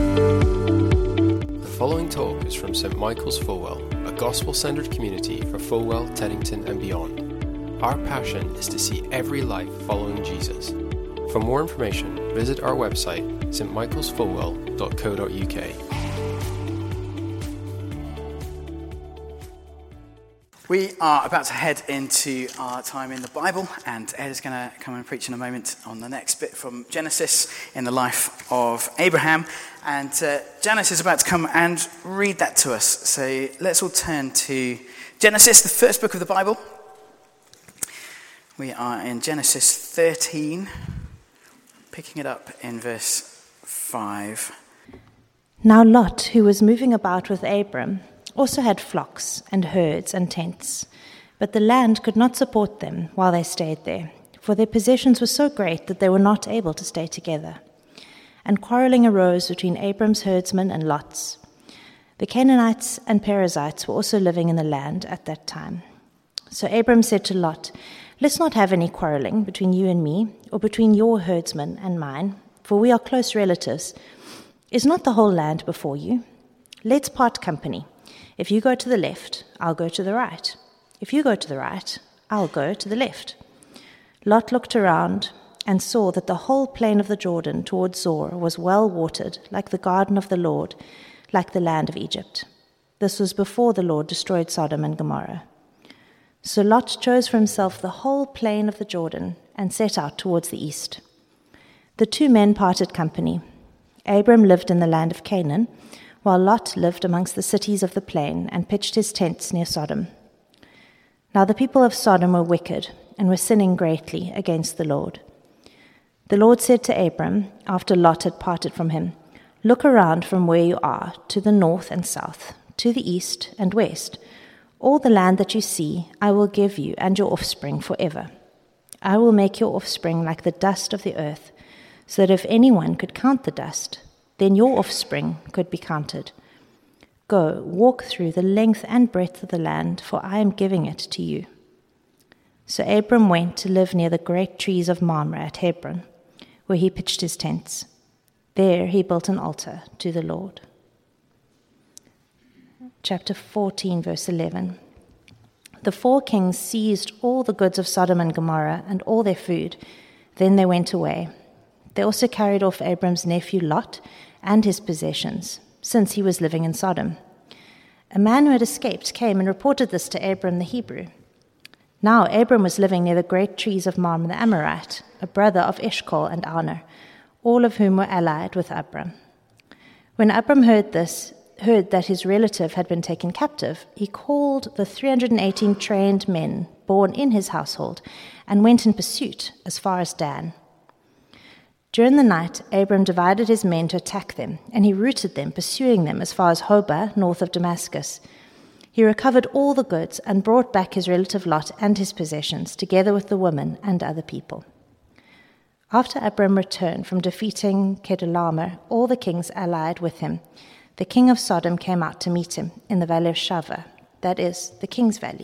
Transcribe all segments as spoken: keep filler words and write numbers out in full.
The following talk is from Saint Michael's Fulwell, a gospel-centered community for Fulwell, Teddington and beyond. Our passion is to see every life following Jesus. For more information, visit our website, s t michaels fulwell dot co dot u k. We are about to head into our time in the Bible, and Ed is going to come and preach in a moment on the next bit from Genesis in the life of Abraham. And uh, Janice is about to come and read that to us. So let's all turn to Genesis, the first book of the Bible. We are in Genesis thirteen, picking it up in verse five. Now Lot, who was moving about with Abram, also had flocks and herds and tents, but the land could not support them while they stayed there, for their possessions were so great that they were not able to stay together. And quarreling arose between Abram's herdsmen and Lot's. The Canaanites and Perizzites were also living in the land at that time. So Abram said to Lot, "Let's not have any quarreling between you and me, or between your herdsmen and mine, for we are close relatives. Is not the whole land before you? Let's part company. If you go to the left, I'll go to the right. If you go to the right, I'll go to the left." Lot looked around and saw that the whole plain of the Jordan towards Zoar was well watered, like the garden of the Lord, like the land of Egypt. This was before the Lord destroyed Sodom and Gomorrah. So Lot chose for himself the whole plain of the Jordan and set out towards the east. The two men parted company. Abram lived in the land of Canaan, while Lot lived amongst the cities of the plain and pitched his tents near Sodom. Now the people of Sodom were wicked and were sinning greatly against the Lord. The Lord said to Abram, after Lot had parted from him, "Look around from where you are, to the north and south, to the east and west. All the land that you see I will give you and your offspring forever. I will make your offspring like the dust of the earth, so that if anyone could count the dust, then your offspring could be counted. Go, walk through the length and breadth of the land, for I am giving it to you." So Abram went to live near the great trees of Mamre at Hebron, where he pitched his tents. There he built an altar to the Lord. Chapter fourteen, verse eleven. The four kings seized all the goods of Sodom and Gomorrah and all their food. Then they went away. They also carried off Abram's nephew Lot and his possessions, since he was living in Sodom. A man who had escaped came and reported this to Abram the Hebrew. Now Abram was living near the great trees of Mamre the Amorite, a brother of Eshcol and Aner, all of whom were allied with Abram. When Abram heard this, heard that his relative had been taken captive, he called the three hundred eighteen trained men born in his household and went in pursuit as far as Dan. During the night, Abram divided his men to attack them, and he routed them, pursuing them as far as Hobah, north of Damascus. He recovered all the goods and brought back his relative Lot and his possessions, together with the women and other people. After Abram returned from defeating Chedorlaomer, all the kings allied with him, the king of Sodom came out to meet him in the valley of Shaveh, that is, the king's valley.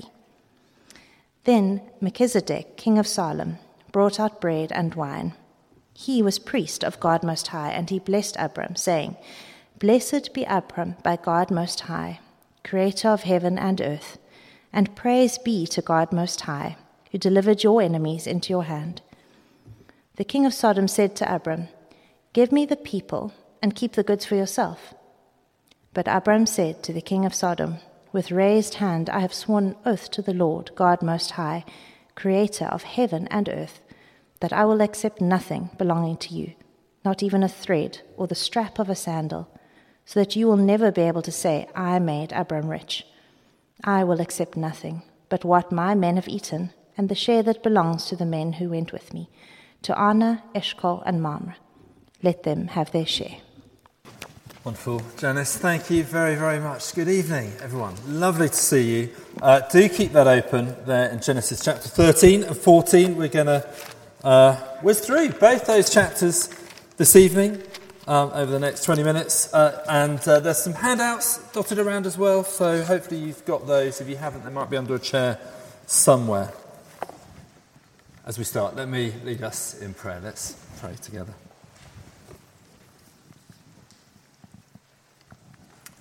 Then Melchizedek, king of Salem, brought out bread and wine. He was priest of God Most High, and he blessed Abram, saying, "Blessed be Abram by God Most High, creator of heaven and earth, and praise be to God Most High, who delivered your enemies into your hand." The king of Sodom said to Abram, "Give me the people, and keep the goods for yourself." But Abram said to the king of Sodom, "With raised hand I have sworn an oath to the Lord, God Most High, creator of heaven and earth, that I will accept nothing belonging to you, not even a thread or the strap of a sandal, so that you will never be able to say, 'I made Abram rich.' I will accept nothing but what my men have eaten, and the share that belongs to the men who went with me, to Aner, Eshcol, and Mamre. Let them have their share." Wonderful. Janice, thank you very, very much. Good evening, everyone. Lovely to see you. Uh, do keep that open there in Genesis chapter thirteen and fourteen. We're going to Uh, whiz through both those chapters this evening um, over the next twenty minutes, uh, and uh, there's some handouts dotted around as well, so hopefully you've got those. If you haven't, they might be under a chair somewhere. As we start, let me lead us in prayer. Let's pray together.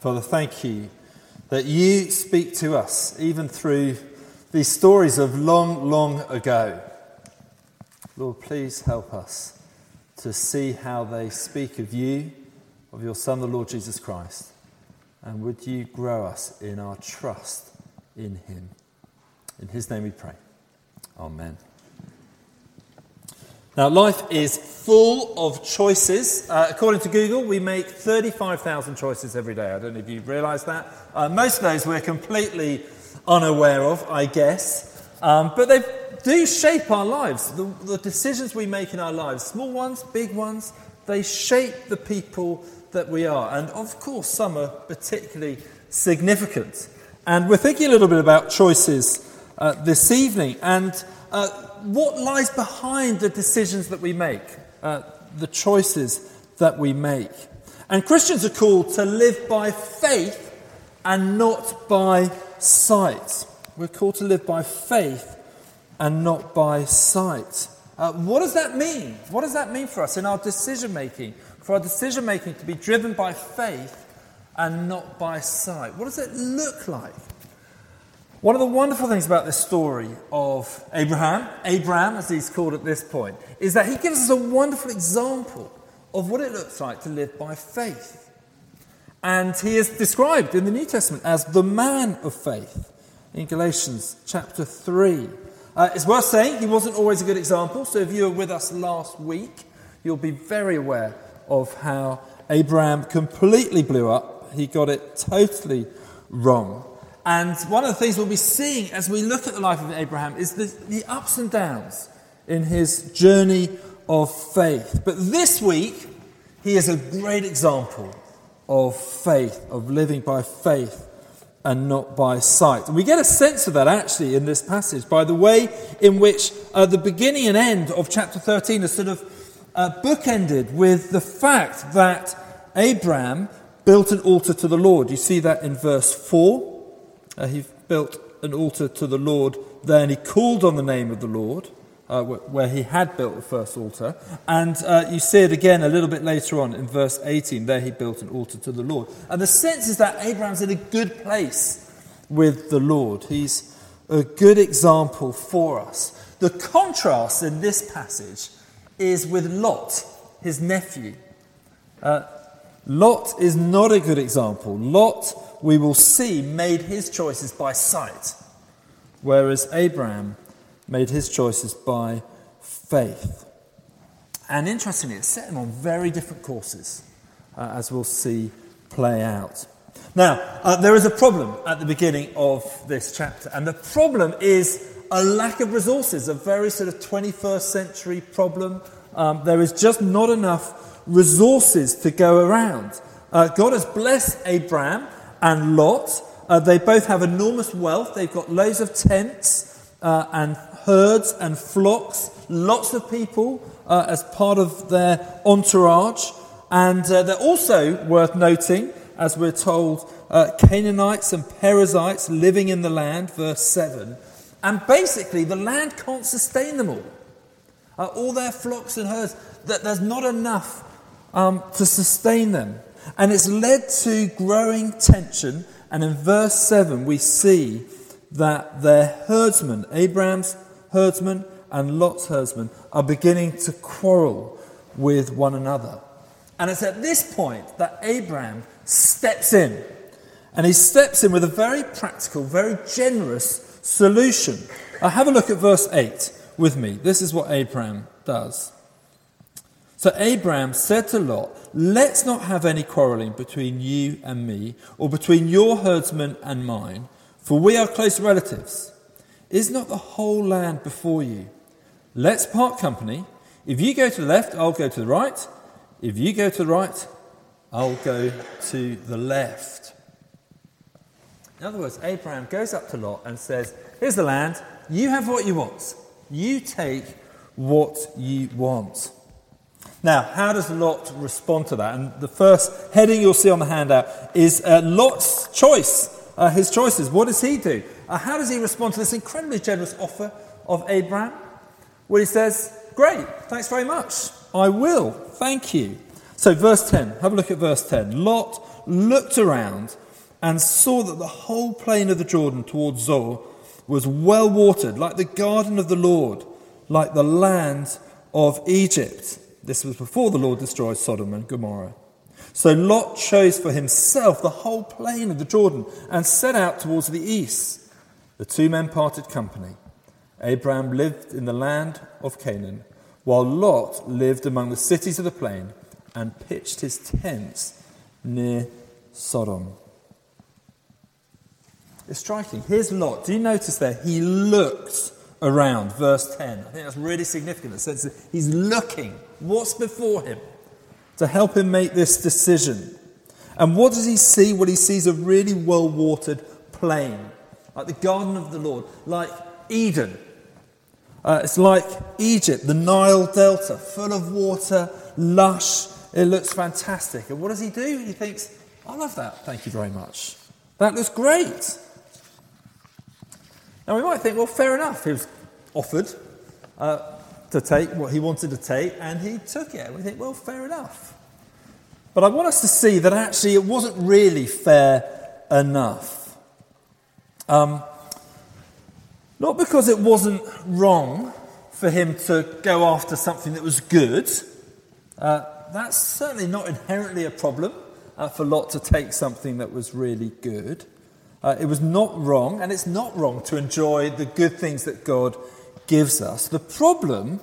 Father, thank you that you speak to us even through these stories of long, long ago. Lord, please help us to see how they speak of you, of your Son, the Lord Jesus Christ. And would you grow us in our trust in him? In his name we pray. Amen. Now, life is full of choices. Uh, according to Google, we make thirty-five thousand choices every day. I don't know if you realise that. Uh, most of those we're completely unaware of, I guess. Um, but they do shape our lives. The, the decisions we make in our lives, small ones, big ones, they shape the people that we are. And of course, some are particularly significant. And we're thinking a little bit about choices uh, this evening. And uh, what lies behind the decisions that we make, uh, the choices that we make. And Christians are called to live by faith and not by sight. We're called to live by faith and not by sight. Uh, what does that mean? What does that mean for us in our decision making? For our decision making to be driven by faith and not by sight. What does it look like? One of the wonderful things about this story of Abraham, Abraham as he's called at this point, is that he gives us a wonderful example of what it looks like to live by faith. And he is described in the New Testament as the man of faith in Galatians chapter three. Uh, it's worth saying he wasn't always a good example, so if you were with us last week, you'll be very aware of how Abraham completely blew up. He got it totally wrong. And one of the things we'll be seeing as we look at the life of Abraham is the, the ups and downs in his journey of faith. But this week, he is a great example of faith, of living by faith and not by sight. And we get a sense of that actually in this passage by the way in which uh, the beginning and end of chapter thirteen are sort of uh, bookended with the fact that Abraham built an altar to the Lord. You see that in verse four. Uh, he built an altar to the Lord there, and he called on the name of the Lord, uh, where he had built the first altar. And uh, you see it again a little bit later on in verse eighteen. There he built an altar to the Lord. And the sense is that Abraham's in a good place with the Lord. He's a good example for us. The contrast in this passage is with Lot, his nephew. Uh, Lot is not a good example. Lot, we will see, made his choices by sight, whereas Abraham made his choices by faith. And interestingly, it set him on very different courses, uh, as we'll see play out. Now, uh, there is a problem at the beginning of this chapter, and the problem is a lack of resources, a very sort of twenty-first century problem. Um, there is just not enough resources to go around. Uh, God has blessed Abraham and Lot. Uh, they both have enormous wealth. They've got loads of tents uh, and herds and flocks, lots of people uh, as part of their entourage. And uh, they're also worth noting, as we're told, uh, Canaanites and Perizzites living in the land, verse seven. And basically, the land can't sustain them all. Uh, all their flocks and herds, that there's not enough um, to sustain them. And it's led to growing tension. And in verse seven, we see that their herdsmen, Abraham's herdsmen and Lot's herdsmen, are beginning to quarrel with one another. And it's at this point that Abraham steps in. And he steps in with a very practical, very generous solution. Uh, have a look at verse eight with me. This is what Abraham does. So Abraham said to Lot, "Let's not have any quarrelling between you and me, or between your herdsmen and mine, for we are close relatives. Is not the whole land before you? Let's part company. If you go to the left, I'll go to the right. If you go to the right, I'll go to the left." In other words, Abraham goes up to Lot and says, "Here's the land. You have what you want. You take what you want." Now, how does Lot respond to that? And the first heading you'll see on the handout is uh, Lot's choice, uh, his choices. What does he do? Uh, how does he respond to this incredibly generous offer of Abraham? Well, he says, "Great, thanks very much. I will, thank you." So verse ten, have a look at verse ten. Lot looked around and saw that the whole plain of the Jordan towards Zoar was well watered, like the garden of the Lord, like the land of Egypt. This was before the Lord destroyed Sodom and Gomorrah. So Lot chose for himself the whole plain of the Jordan and set out towards the east. The two men parted company. Abraham lived in the land of Canaan, while Lot lived among the cities of the plain and pitched his tents near Sodom. It's striking. Here's Lot. Do you notice there? He looked around, verse ten. I think that's really significant. The sense that he's looking. What's before him? To help him make this decision. And what does he see? Well, he sees a really well-watered plain, like the garden of the Lord, like Eden. Uh, it's like Egypt, the Nile Delta, full of water, lush. It looks fantastic. And what does he do? He thinks, I love that. Thank you very much. That looks great. Now, we might think, well, fair enough. He was offered uh, to take what he wanted to take, and he took it. And we think, well, fair enough. But I want us to see that actually it wasn't really fair enough. Um, not because it wasn't wrong for him to go after something that was good. Uh, that's certainly not inherently a problem uh, for Lot to take something that was really good. Uh, it was not wrong, and it's not wrong to enjoy the good things that God gives us. The problem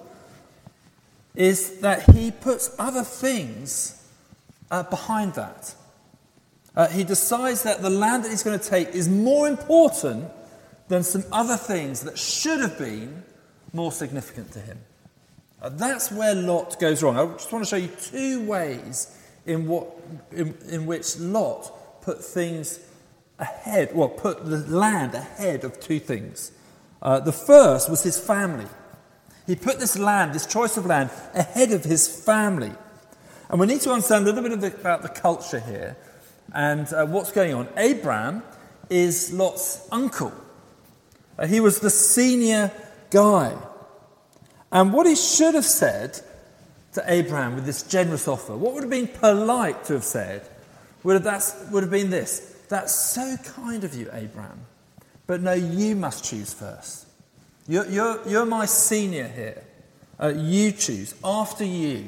is that he puts other things uh, behind that. Uh, he decides that the land that he's going to take is more important than some other things that should have been more significant to him. Uh, that's where Lot goes wrong. I just want to show you two ways in what in, in which Lot put things ahead, well, put the land ahead of two things. Uh, the first was his family. He put this land, this choice of land, ahead of his family. And we need to understand a little bit of the, about the culture here and uh, what's going on. Abraham is Lot's uncle. Uh, he was the senior guy. And what he should have said to Abraham with this generous offer, what would have been polite to have said, would have, that's, would have been this. That's so kind of you, Abraham. But no, you must choose first. You're, you're, you're my senior here. Uh, you choose. After you.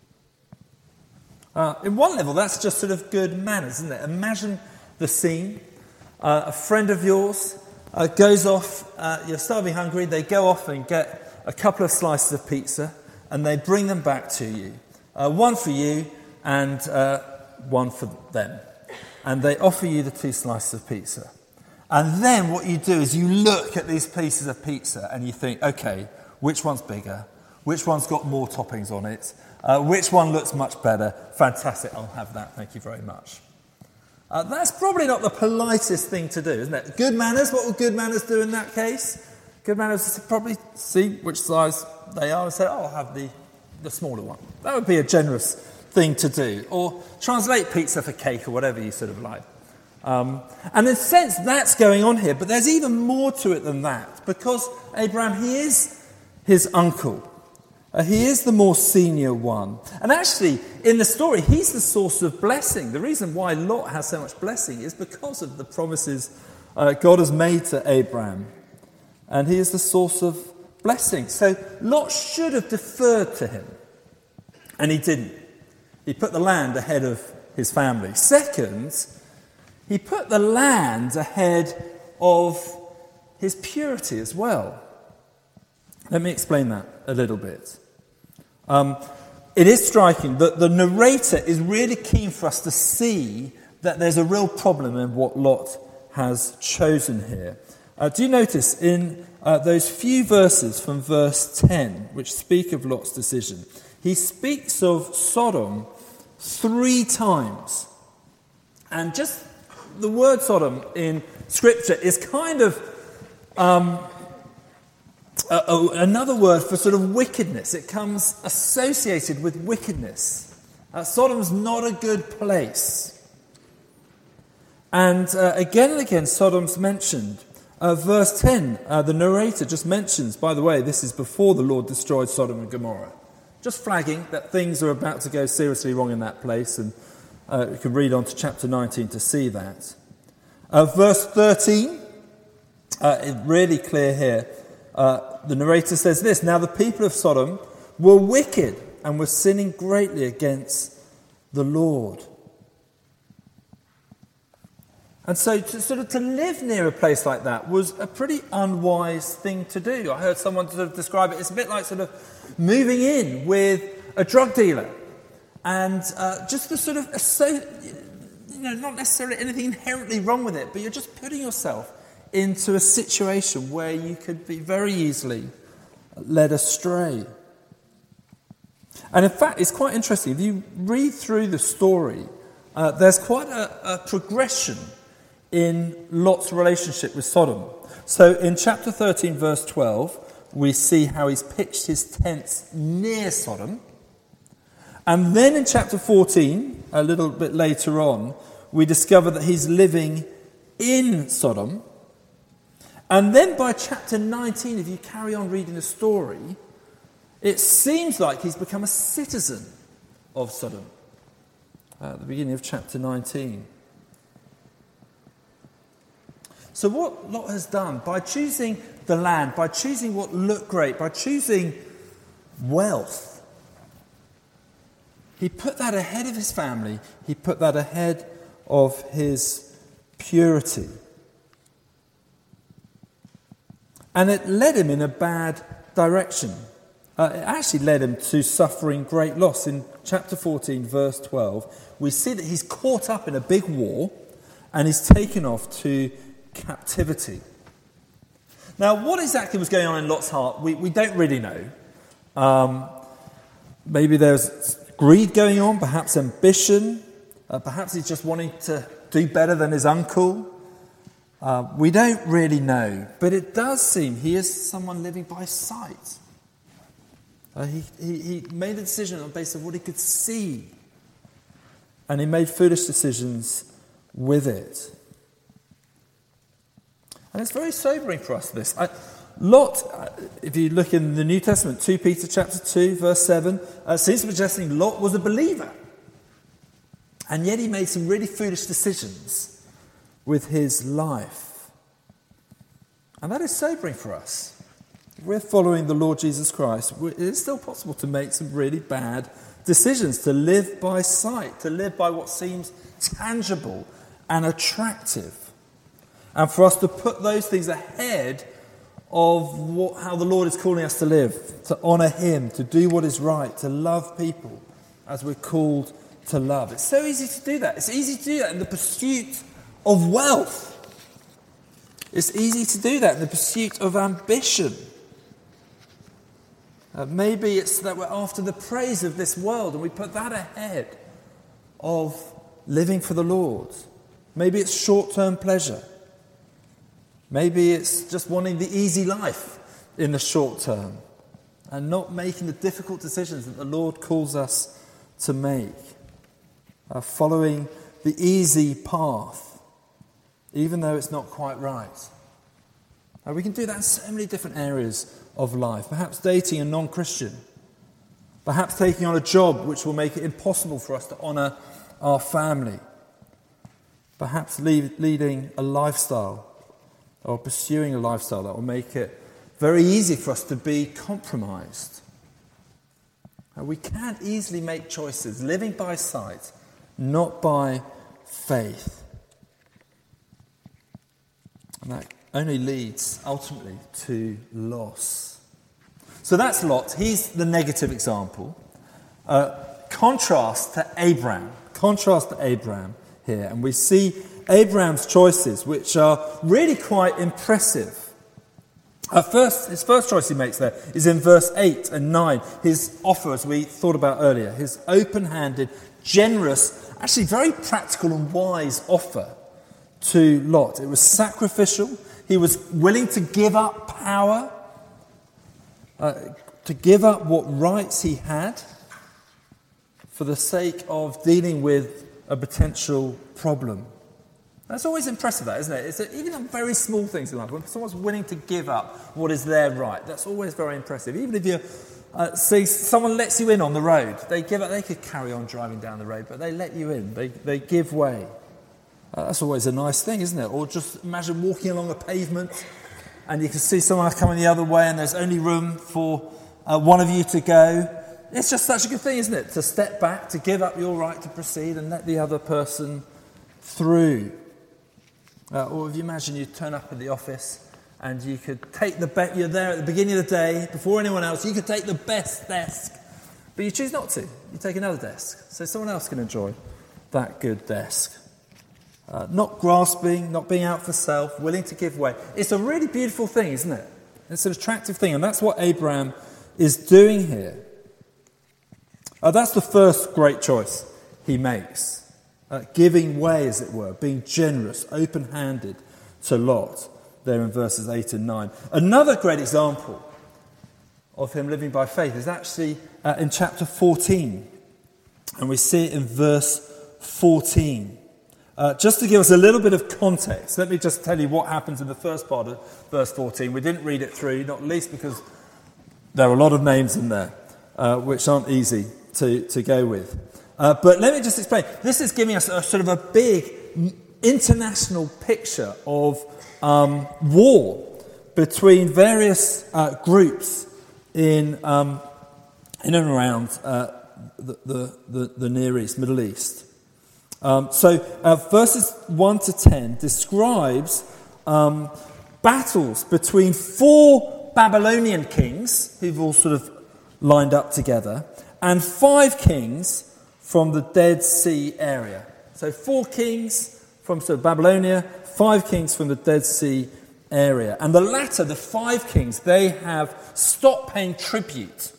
Uh, in one level, that's just sort of good manners, isn't it? Imagine the scene. Uh, a friend of yours uh, goes off. Uh, you're starving hungry. They go off and get a couple of slices of pizza, and they bring them back to you. Uh, one for you and uh, one for them. And they offer you the two slices of pizza. And then what you do is you look at these pieces of pizza and you think, okay, which one's bigger? Which one's got more toppings on it? Uh, which one looks much better? Fantastic, I'll have that, thank you very much. Uh, that's probably not the politest thing to do, isn't it? Good manners, what would good manners do in that case? Good manners is probably see which size they are and say, oh, I'll have the, the smaller one. That would be a generous thing to do. Or translate pizza for cake or whatever you sort of like. Um, and in a sense, that's going on here. But there's even more to it than that. Because Abraham, he is his uncle. Uh, he is the more senior one. And actually, in the story, he's the source of blessing. The reason why Lot has so much blessing is because of the promises uh, God has made to Abraham. And he is the source of blessing. So Lot should have deferred to him. And he didn't. He put the land ahead of his family. Second, he put the land ahead of his purity as well. Let me explain that a little bit. Um, it is striking that the narrator is really keen for us to see that there's a real problem in what Lot has chosen here. Uh, do you notice in uh, those few verses from verse ten, which speak of Lot's decision, he speaks of Sodom three times. And just the word Sodom in Scripture is kind of um, a, a, another word for sort of wickedness. It comes associated with wickedness. Uh, Sodom's not a good place. And uh, again and again, Sodom's mentioned. Uh, verse ten, uh, the narrator just mentions, by the way, this is before the Lord destroyed Sodom and Gomorrah. just flagging that things are about to go seriously wrong in that place, and uh, you can read on to chapter nineteen to see that. Uh, verse thirteen, uh, it's really clear here. Uh, the narrator says this: "Now the people of Sodom were wicked and were sinning greatly against the Lord." And so to sort of to live near a place like that was a pretty unwise thing to do. I heard someone sort of describe it, it's a bit like sort of moving in with a drug dealer. And uh, just the sort of, so, you know, not necessarily anything inherently wrong with it, but you're just putting yourself into a situation where you could be very easily led astray. And in fact, it's quite interesting. If you read through the story, uh, there's quite a, a progression in Lot's relationship with Sodom. So in chapter thirteen, verse twelve, we see how he's pitched his tents near Sodom. And then in chapter fourteen, a little bit later on, we discover that he's living in Sodom. And then by chapter nineteen, if you carry on reading the story, it seems like he's become a citizen of Sodom. At the beginning of chapter nineteen. So what Lot has done, by choosing the land, by choosing what looked great, by choosing wealth, he put that ahead of his family. He put that ahead of his purity. And it led him in a bad direction. Uh, it actually led him to suffering great loss. In chapter fourteen, verse twelve, we see that he's caught up in a big war and he's taken off to captivity. Now, what exactly was going on in Lot's heart, we, we don't really know. Um, maybe there's greed going on, perhaps ambition, uh, perhaps he's just wanting to do better than his uncle. Uh, we don't really know, but it does seem he is someone living by sight. Uh, he, he, he made a decision on the basis of what he could see, and he made foolish decisions with it. And it's very sobering for us, this. I, Lot, if you look in the New Testament, Second Peter chapter two, verse seven, uh, seems to be suggesting Lot was a believer. And yet he made some really foolish decisions with his life. And that is sobering for us. If we're following the Lord Jesus Christ, it is still possible to make some really bad decisions, to live by sight, to live by what seems tangible and attractive. And for us to put those things ahead of what, how the Lord is calling us to live, to honour Him, to do what is right, to love people as we're called to love. It's so easy to do that. It's easy to do that in the pursuit of wealth. It's easy to do that in the pursuit of ambition. Uh, maybe it's that we're after the praise of this world and we put that ahead of living for the Lord. Maybe it's short-term pleasure. Maybe it's just wanting the easy life in the short term and not making the difficult decisions that the Lord calls us to make. Uh, following the easy path, even though it's not quite right. Uh, we can do that in so many different areas of life. Perhaps dating a non-Christian. Perhaps taking on a job which will make it impossible for us to honour our family. Perhaps lead, leading a lifestyle or pursuing a lifestyle that will make it very easy for us to be compromised. And we can't easily make choices living by sight, not by faith. And that only leads ultimately to loss. So that's Lot. He's the negative example. Uh, contrast to Abraham. Contrast to Abraham here. And we see Abraham's choices, which are really quite impressive. At first, his first choice he makes there is in verse eight and nine. His offer, as we thought about earlier, his open-handed, generous, actually very practical and wise offer to Lot. It was sacrificial. He was willing to give up power, uh, to give up what rights he had for the sake of dealing with a potential problem. That's always impressive, that, isn't it? It's a, even on very small things in life, when someone's willing to give up what is their right, that's always very impressive. Even if you're Uh, see, someone lets you in on the road. They give it. They could carry on driving down the road, but they let you in. They they give way. Uh, that's always a nice thing, isn't it? Or just imagine walking along a pavement, and you can see someone coming the other way, and there's only room for uh, one of you to go. It's just such a good thing, isn't it? To step back, to give up your right to proceed, and let the other person through. Uh, or if you imagine you turn up at the office. And you could take the be- you're there at the beginning of the day, before anyone else, you could take the best desk. But you choose not to. You take another desk. So someone else can enjoy that good desk. Uh, not grasping, not being out for self, willing to give way. It's a really beautiful thing, isn't it? It's an attractive thing. And that's what Abraham is doing here. Uh, that's the first great choice he makes. Uh, giving way, as it were. Being generous, open-handed to Lot. There in verses eight and nine. Another great example of him living by faith is actually uh, in chapter fourteen. And we see it in verse fourteen. Uh, just to give us a little bit of context, let me just tell you what happens in the first part of verse fourteen. We didn't read it through, not least because there are a lot of names in there, uh, which aren't easy to, to go with. Uh, but let me just explain. This is giving us a sort of a big international picture of Um, war between various uh, groups in um, in and around uh, the, the, the, the Near East, Middle East. Um, so uh, verses one to ten describes um, battles between four Babylonian kings who've all sort of lined up together and five kings from the Dead Sea area. So four kings from sort of Babylonia, five kings from the Dead Sea area. And the latter, the five kings, they have stopped paying tribute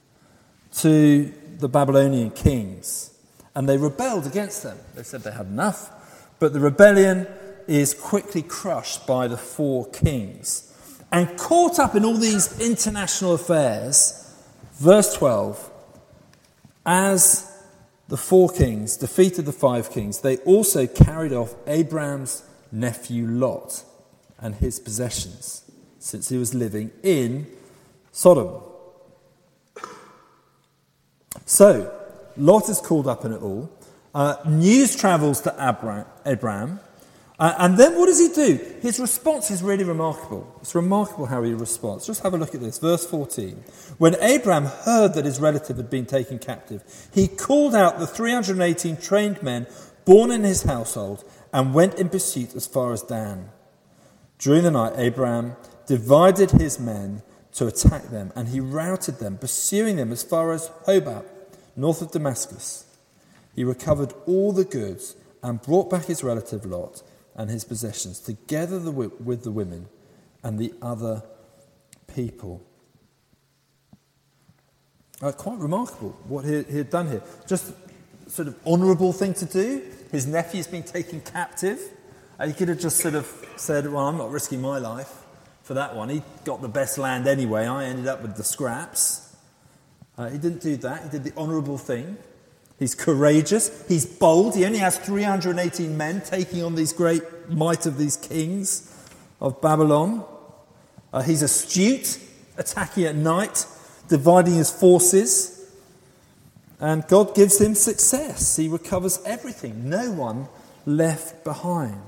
to the Babylonian kings. And they rebelled against them. They said they had enough. But the rebellion is quickly crushed by the four kings. And caught up in all these international affairs, verse twelve, as the four kings defeated the five kings, they also carried off Abraham's nephew Lot and his possessions, since he was living in Sodom. So, Lot is called up in it all. Uh, news travels to Abra- Abraham. Uh, and then what does he do? His response is really remarkable. It's remarkable how he responds. Just have a look at this. Verse fourteen. When Abraham heard that his relative had been taken captive, he called out the three hundred eighteen trained men born in his household and went in pursuit as far as Dan. During the night, Abraham divided his men to attack them, and he routed them, pursuing them as far as Hobah, north of Damascus. He recovered all the goods and brought back his relative Lot and his possessions, together the, with the women and the other people. Uh, quite remarkable what he, he had done here. Just sort of honourable thing to do. His nephew's been taken captive. Uh, he could have just sort of said, well, I'm not risking my life for that one. He got the best land anyway. I ended up with the scraps. Uh, he didn't do that. He did the honourable thing. He's courageous. He's bold. He only has three hundred eighteen men taking on these great might of these kings of Babylon. Uh, he's astute, attacking at night, dividing his forces. And God gives him success. He recovers everything. No one left behind.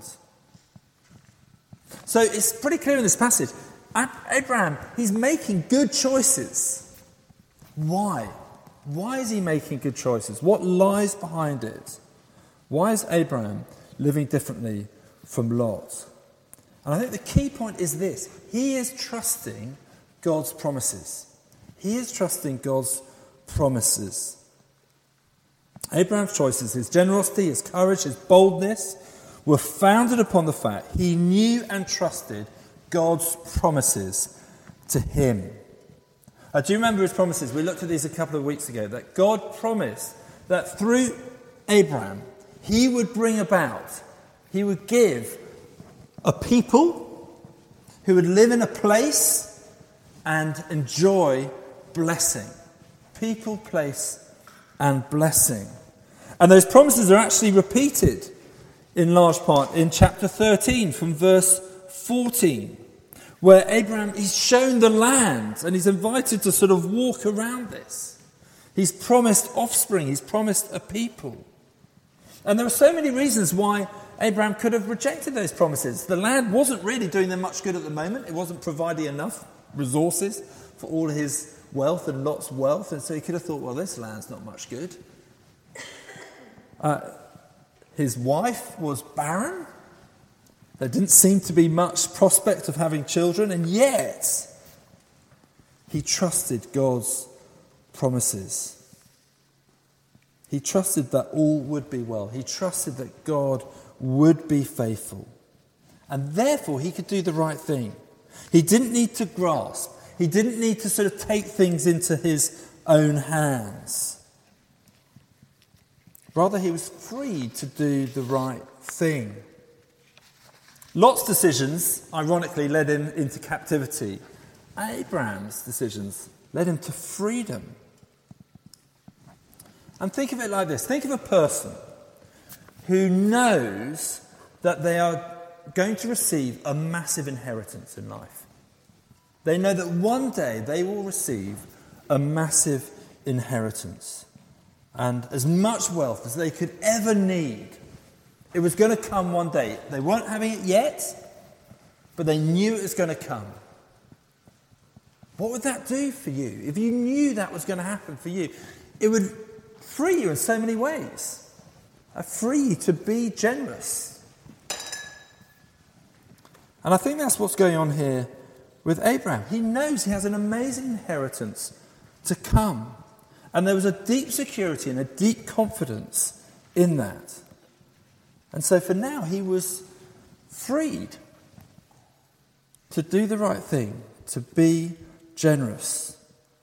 So it's pretty clear in this passage. Abraham, he's making good choices. Why? Why is he making good choices? What lies behind it? Why is Abraham living differently from Lot? And I think the key point is this. He is trusting God's promises. He is trusting God's promises. Abraham's choices, his generosity, his courage, his boldness, were founded upon the fact he knew and trusted God's promises to him. Uh, do you remember his promises? We looked at these a couple of weeks ago, that God promised that through Abraham, he would bring about, he would give a people who would live in a place and enjoy blessing. People, place, and blessing. And those promises are actually repeated in large part in chapter thirteen from verse fourteen, where Abraham, he's shown the land and he's invited to sort of walk around this. He's promised offspring, he's promised a people. And there are so many reasons why Abraham could have rejected those promises. The land wasn't really doing them much good at the moment. It wasn't providing enough resources for all his wealth and Lot's wealth. And so he could have thought, well, this land's not much good. Uh, his wife was barren. There didn't seem to be much prospect of having children. And yet, he trusted God's promises. He trusted that all would be well. He trusted that God would be faithful. And therefore, he could do the right thing. He didn't need to grasp. He didn't need to sort of take things into his own hands. Rather, he was free to do the right thing. Lot's decisions, ironically, led him into captivity. Abraham's decisions led him to freedom. And think of it like this. Think of a person who knows that they are going to receive a massive inheritance in life. They know that one day they will receive a massive inheritance. And as much wealth as they could ever need, it was going to come one day. They weren't having it yet, but they knew it was going to come. What would that do for you? If you knew that was going to happen for you, it would free you in so many ways. Uh, free you to be generous. And I think that's what's going on here with Abraham. He knows he has an amazing inheritance to come. And there was a deep security and a deep confidence in that. And so for now, he was freed to do the right thing, to be generous.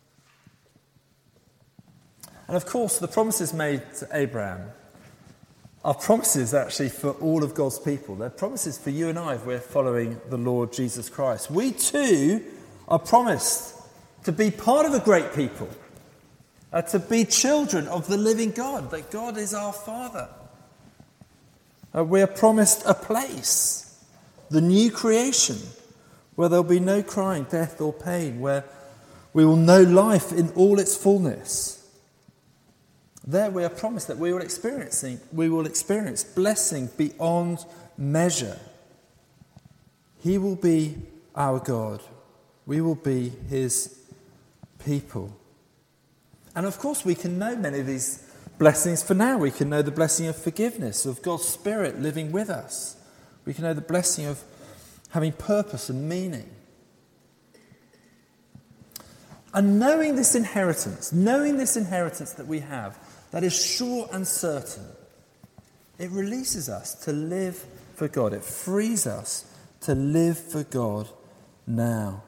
And of course, the promises made to Abraham are promises actually for all of God's people. They're promises for you and I if we're following the Lord Jesus Christ. We too are promised to be part of a great people, uh, to be children of the living God, that God is our Father. Uh, we are promised a place, the new creation, where there'll be no crying, death or pain, where we will know life in all its fullness. There we are promised that we will experiencing, we will experience blessing beyond measure. He will be our God. We will be his people. And of course we can know many of these blessings for now. We can know the blessing of forgiveness, of God's Spirit living with us. We can know the blessing of having purpose and meaning. And knowing this inheritance, knowing this inheritance that we have, that is sure and certain, it releases us to live for God. It frees us to live for God now.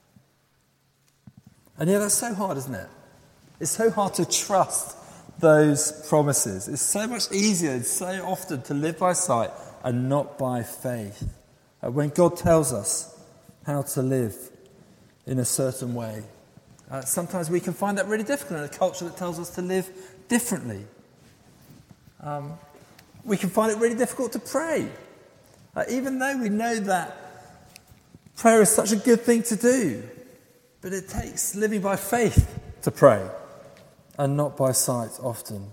And yeah, that's so hard, isn't it? It's so hard to trust those promises. It's so much easier, so often, to live by sight and not by faith. Uh, when God tells us how to live in a certain way, uh, sometimes we can find that really difficult in a culture that tells us to live differently. Um, we can find it really difficult to pray. Uh, even though we know that prayer is such a good thing to do, but it takes living by faith to pray and not by sight often.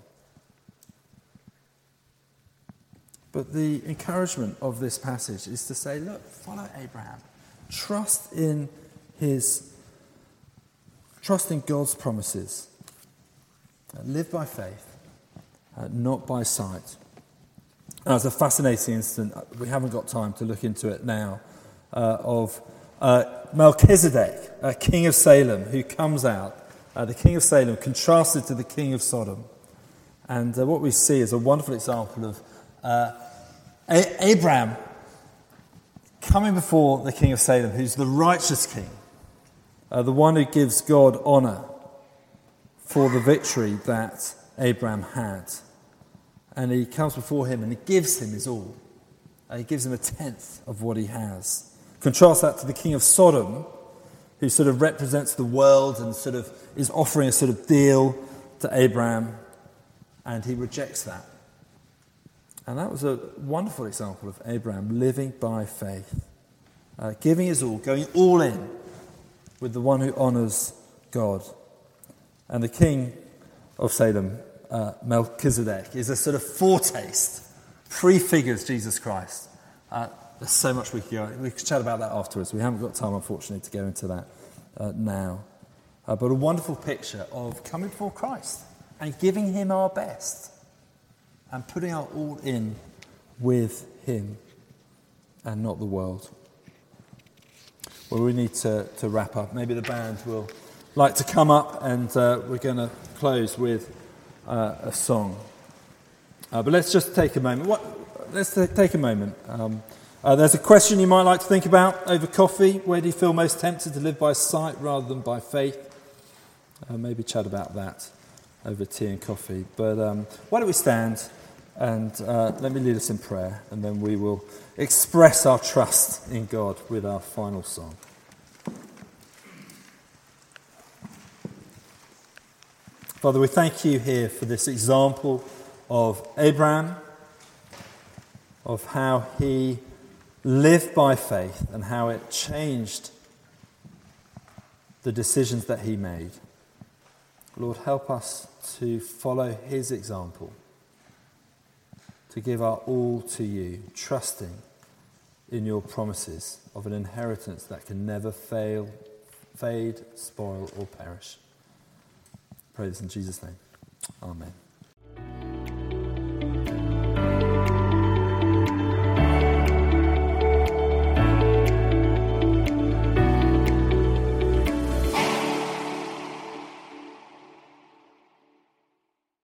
But the encouragement of this passage is to say, look, follow Abraham. Trust in his, trust in God's promises. Live by faith, uh, not by sight. Now, it's a fascinating incident. We haven't got time to look into it now, uh, of uh, Melchizedek, uh, king of Salem, who comes out. Uh, the king of Salem contrasted to the king of Sodom. And uh, what we see is a wonderful example of uh, a- Abraham coming before the king of Salem, who's the righteous king, uh, the one who gives God honour for the victory that Abraham had. And he comes before him and he gives him his all. And he gives him a tenth of what he has. Contrast that to the king of Sodom, who sort of represents the world and sort of is offering a sort of deal to Abraham, and he rejects that. And that was a wonderful example of Abraham living by faith, uh, giving his all, going all in with the one who honours God. And the king of Salem, uh, Melchizedek, is a sort of foretaste, prefigures Jesus Christ. Uh, there's so much we could go. We could chat about that afterwards. We haven't got time, unfortunately, to go into that uh, now. Uh, but a wonderful picture of coming before Christ and giving him our best and putting our all in with him and not the world. Well, we need to, to wrap up. Maybe the band will like to come up, and uh, we're going to close with uh, a song. Uh, but let's just take a moment. What, let's t- take a moment. Um, uh, there's a question you might like to think about over coffee. Where do you feel most tempted to live by sight rather than by faith? Uh, maybe chat about that over tea and coffee. But um, why don't we stand and uh, let me lead us in prayer, and then we will express our trust in God with our final song. Father, we thank you here for this example of Abraham, of how he lived by faith and how it changed the decisions that he made. Lord, help us to follow his example, to give our all to you, trusting in your promises of an inheritance that can never fail, fade, spoil, or perish. Pray this in Jesus' name. Amen.